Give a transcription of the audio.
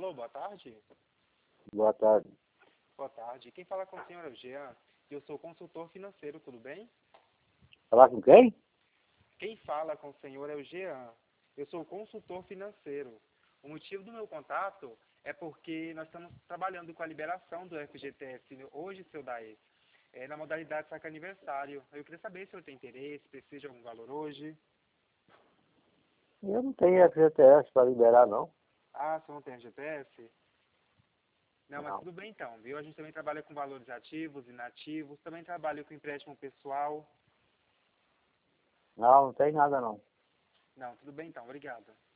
Alô, boa tarde. Boa tarde. Boa tarde. Quem fala com o senhor é o Jean. Eu sou consultor financeiro, tudo bem? Falar com quem? Quem fala com o senhor é o Jean. Eu sou consultor financeiro. O motivo do meu contato é porque nós estamos trabalhando com a liberação do FGTS hoje, seu Daí, na modalidade saque aniversário. Eu queria saber se o senhor tem interesse, precisa de algum valor hoje. Eu não tenho FGTS para liberar, não. Ah, você não tem FGTS? Não, mas Não. tudo bem então, viu? A gente também trabalha com valores ativos, inativos, também trabalha com empréstimo pessoal. Não, não tem nada, não. Não, tudo bem então, obrigado.